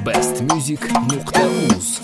bestmusic.uz.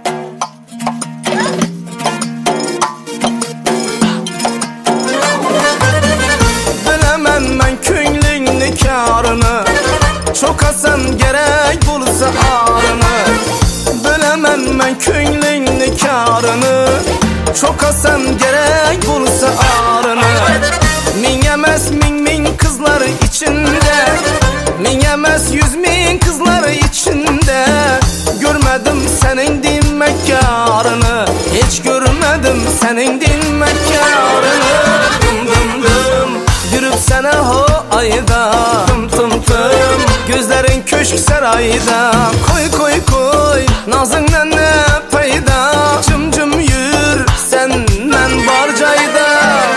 Bilemem ben köylüğün karını, çok asan gerek bulsa ağrını. Bilemem ben köylüğün karını, çok asan gerek bulsa ağrını. Min yemez min kızlar içinde, min yemez 100.000 kızlar içinde. Görmedim senin dinmek yarını, hiç görmedim senin dinmek yarını. Dım dım dım yürüp sana ho ayda, tım tım tım gözlerin köşk sarayda. Koy koy koy nazından ne payda, cım cım yür senden barcayda.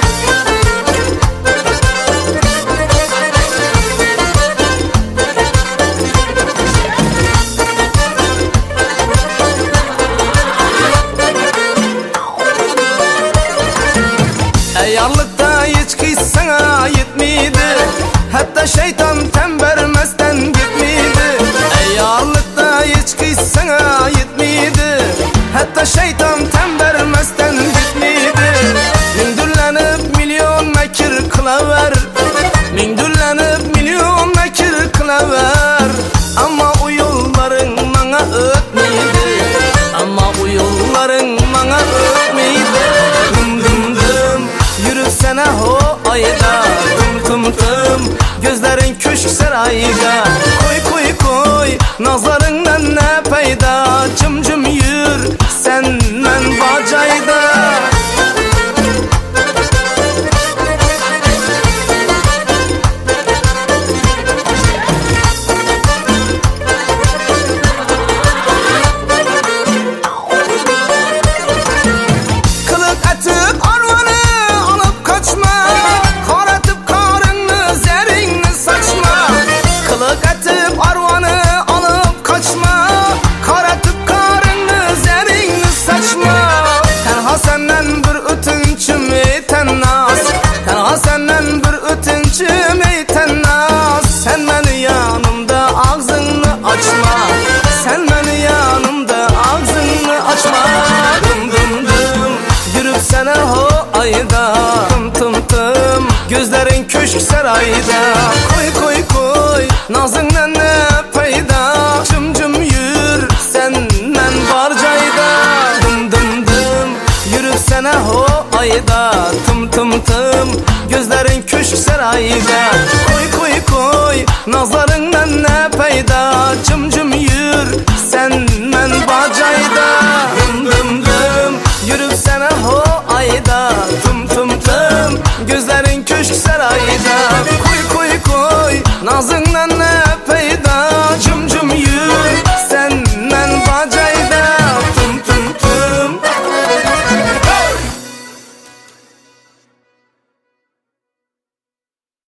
Yarlıkta içki sana yetmiydi, hatta şeytan tem vermezden gitmiydi. Yarlıkta içki sana yetmiydi, hatta şeytan tem vermezden gitmiydi. Mindürlenip milyon mekir kılaver, mindürlenip milyon mekir kılaver. Ama o yolların bana ötmeydi, ama o yolların bana ötmeydi. Dım dım dım yürü sana ho ayda, tım tım tım gözlerin köşk sarayda. Koy koy koy nazarından ne payda, cım cım yür senden bacayda. Kılık atıp arvanı alıp kaçma, karatıp karını zerini saçma. Kılık atıp arvanı alıp kaçma, karatıp karını zerini saçma. Tenha senden bir ötünçüm eyten naz, tenha senden bir ötünçüm eyten naz. Sen beni yanımda ağzını açma, sen beni yanımda ağzını açma. Dım dım dım yürüp sana ho ayda, tım tım tım gözlerin köşk sarayda. Koy koy koy nazından ne payda, cım cım yür senden barcayda. Dım dım dım yürüp sana ho ayda, tım tım tım gözlerin köşk sarayda. Koy koy koy nazarından ne